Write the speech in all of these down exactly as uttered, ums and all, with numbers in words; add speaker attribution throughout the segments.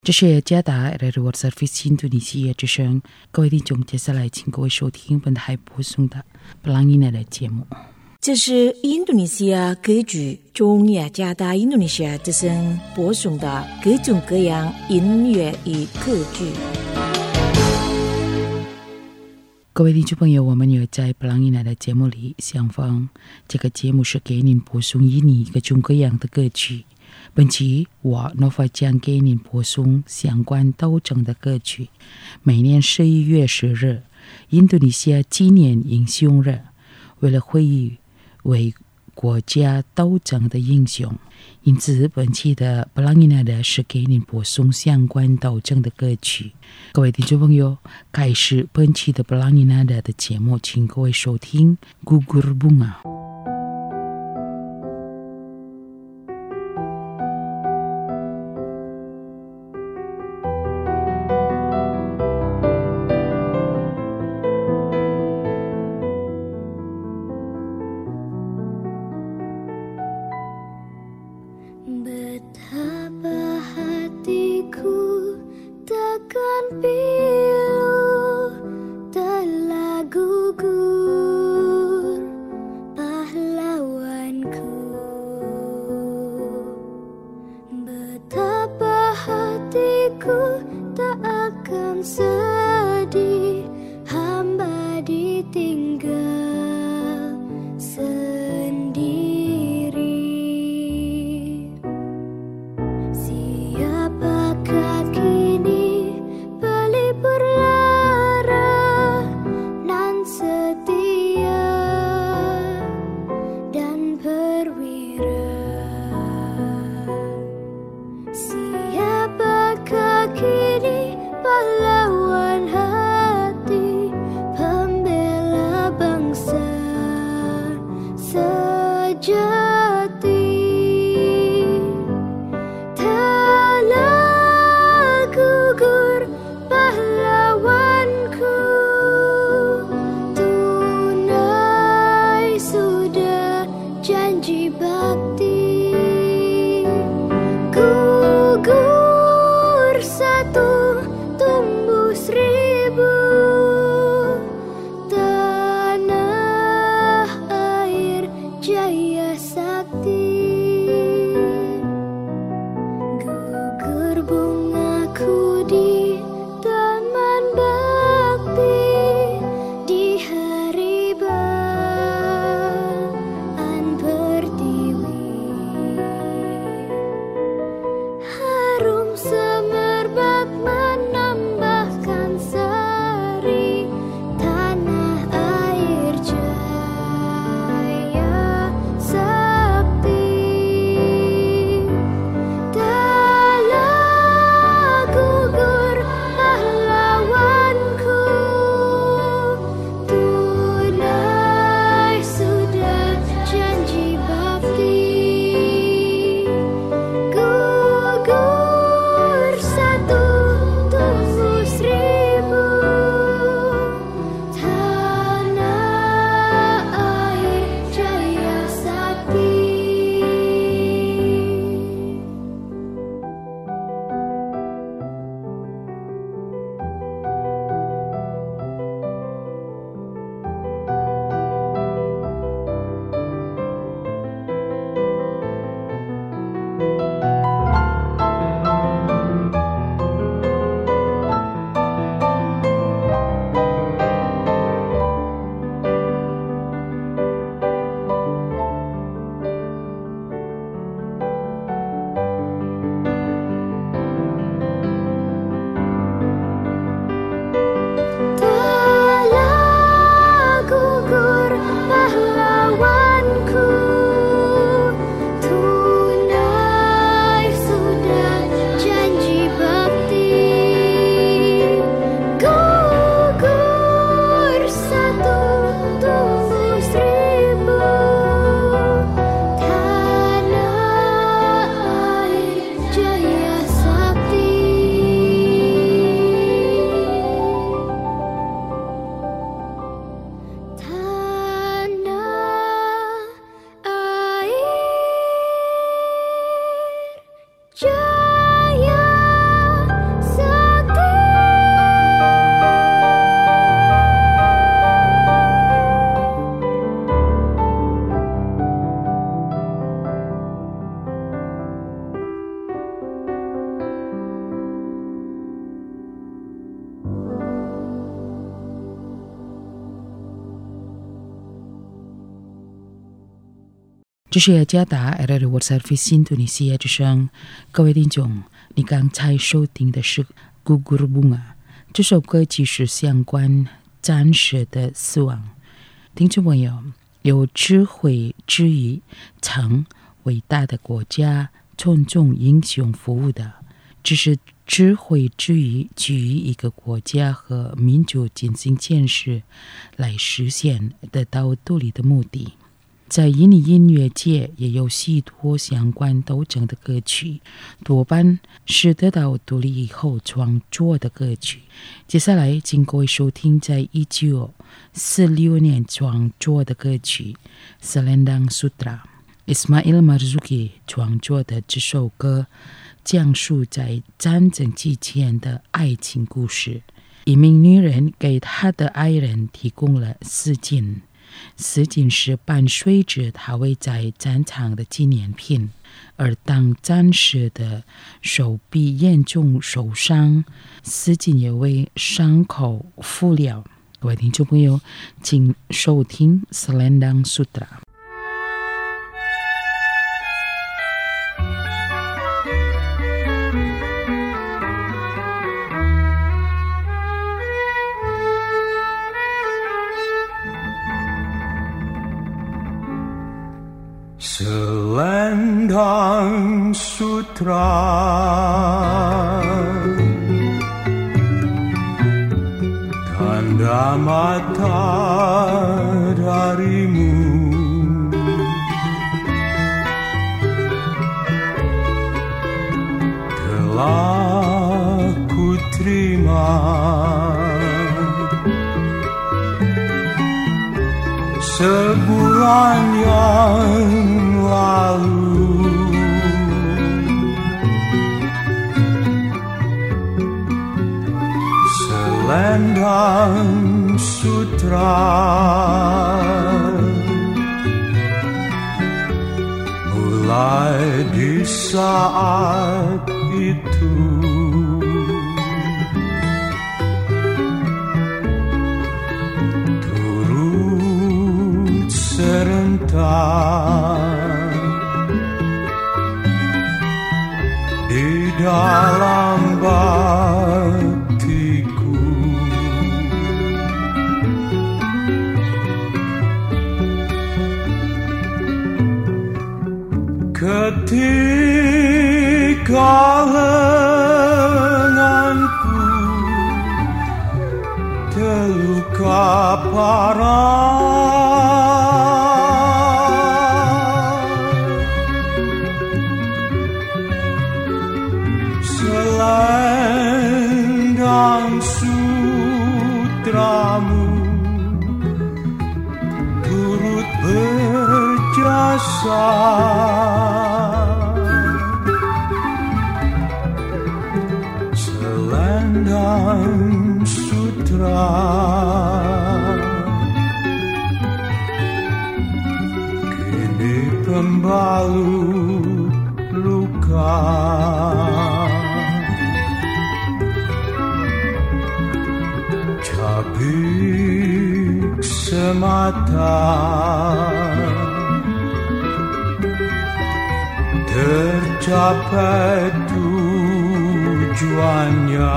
Speaker 1: 这是加达 Radio Service Indonesia 之声，各位听众，接下来请各位收听本台播送的布朗伊奈的节目。
Speaker 2: 这是印度尼西亚歌剧中雅加达印度尼西亚之声播送的各种各样音乐与歌剧。
Speaker 1: 各位听众朋友，我们也在布朗伊奈的节目里相逢。这个节目是给您播送印尼各种各样的歌曲。本期我 Nova 将给您播送相关斗争的歌曲。每年十一月十日，印度尼西亚纪念英雄日，为了回忆为国家斗争的英雄，因此本期的布朗伊奈的是给您播送相关斗争的歌曲。各位听众朋友，开始本期的布朗伊奈的节目，请各位收听 Gugur Bunga。
Speaker 3: Pahlawan hati, pembela
Speaker 1: 这是雅加达 L R World Service 印度尼西亚之声，各位听众，你刚才收听的是《Gugur Bunga》，这首歌其实相关战士的死亡。听众朋友，有智慧之于曾伟大的国家尊重英雄服务的，只是智慧之于基于一个国家和民族进行建设来实现得到独立的目的。在印尼音乐界也有许多相关斗争的歌曲，多半是得到独立以后创作的歌曲。接下来请各位收听在一九四六年创作的歌曲《Selendang Sutra》， Ismail Marzuki 创作的这首歌讲述在战争之前的爱情故事。一名女人给她的爱人提供了丝巾，丝巾是伴随着他会在战场的纪念品，而当战士的手臂严重受伤，丝巾也为伤口敷疗。各位听众朋友，请收听 Selendang
Speaker 3: Sutra。Selendang Sutra, tanda mata darimu, telah ku terima. Sebulan yang lalu, Selendang Sutra mulai di saat itu. Serentak di dalam batiku, ketika lenganku terluka parah, Selendang sutramu turut berjasa. Selendang sutra kini pembalut luka. Cabik semata tercapai tujuannya.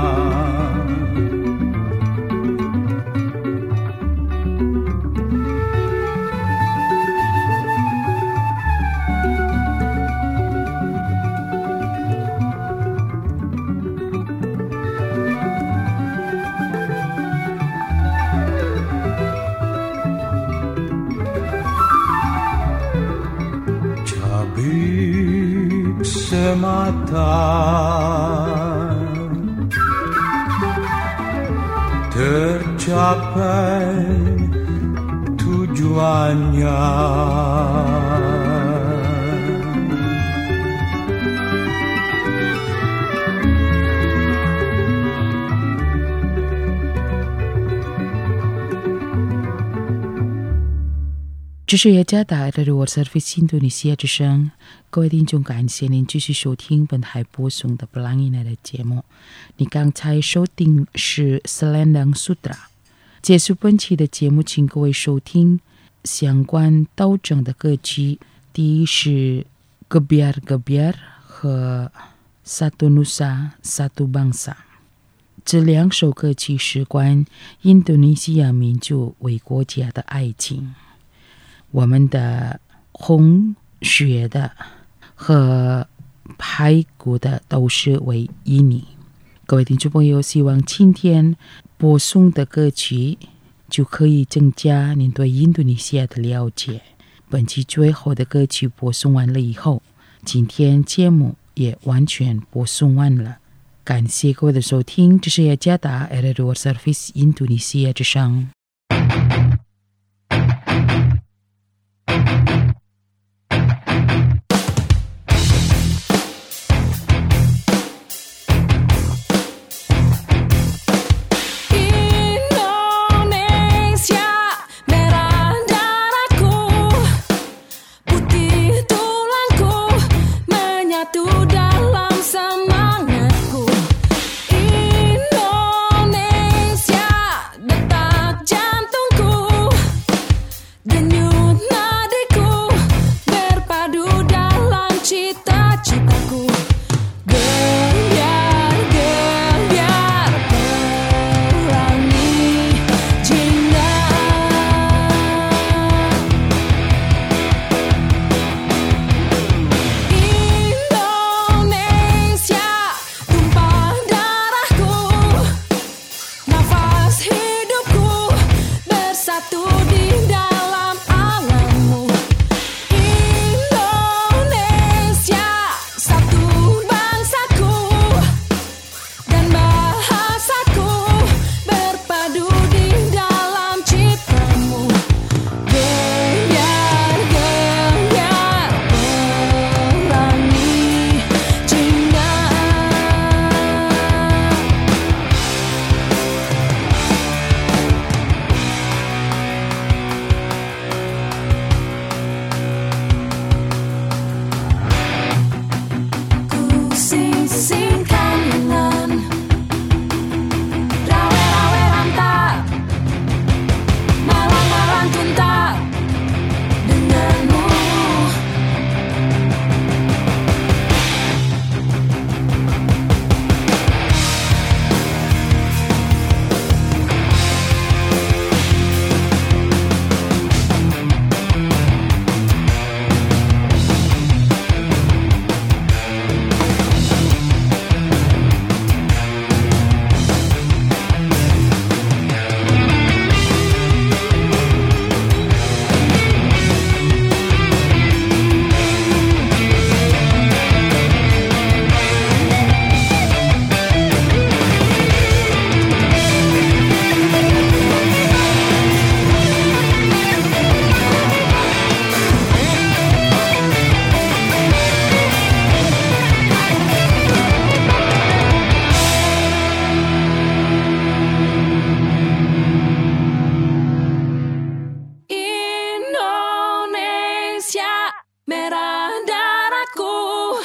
Speaker 3: Semata tercapai tujuannya.
Speaker 1: 这是雅加达 L R World Service 印度尼西亚之声，各位听众，感谢您继续收听本台播送的布朗伊奈的节目。你刚才收听是 Selendang Sutra。结束本期的节目，请各位收听相关斗争的歌曲， arti是 gebiar-gebiar和 satu nusa satu bangsa。这两首歌曲是关印度尼西亚民族为国家的爱情。我们的红血的和排骨的都是为印尼。各位听众朋友，希望今天播送的歌曲就可以增加您对印度尼西亚的了解。本期最后的歌曲播送完了以后，今天节目也完全播送完了。感谢各位的收听，这是雅加达 Radio Service Indonesia 之声。
Speaker 2: merah darahku,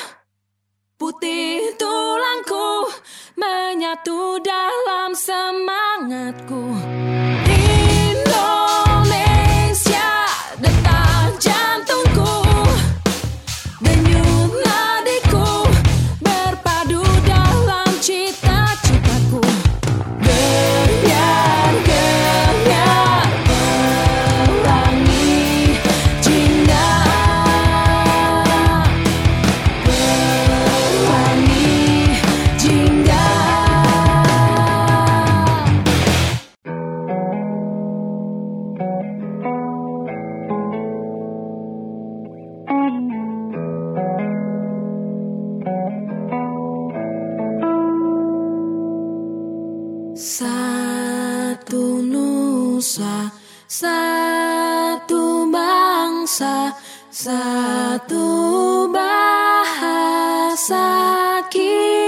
Speaker 2: putih tulangku, menyatu dalam semangatku. Indonesia, detak jantungku, denyut nadiku, berpadu dalam cita-citaku. Gebiar-gebiar pelangi cinta, pelangi cinta. Satu nusa, satu bangsa, satu bahasa kita.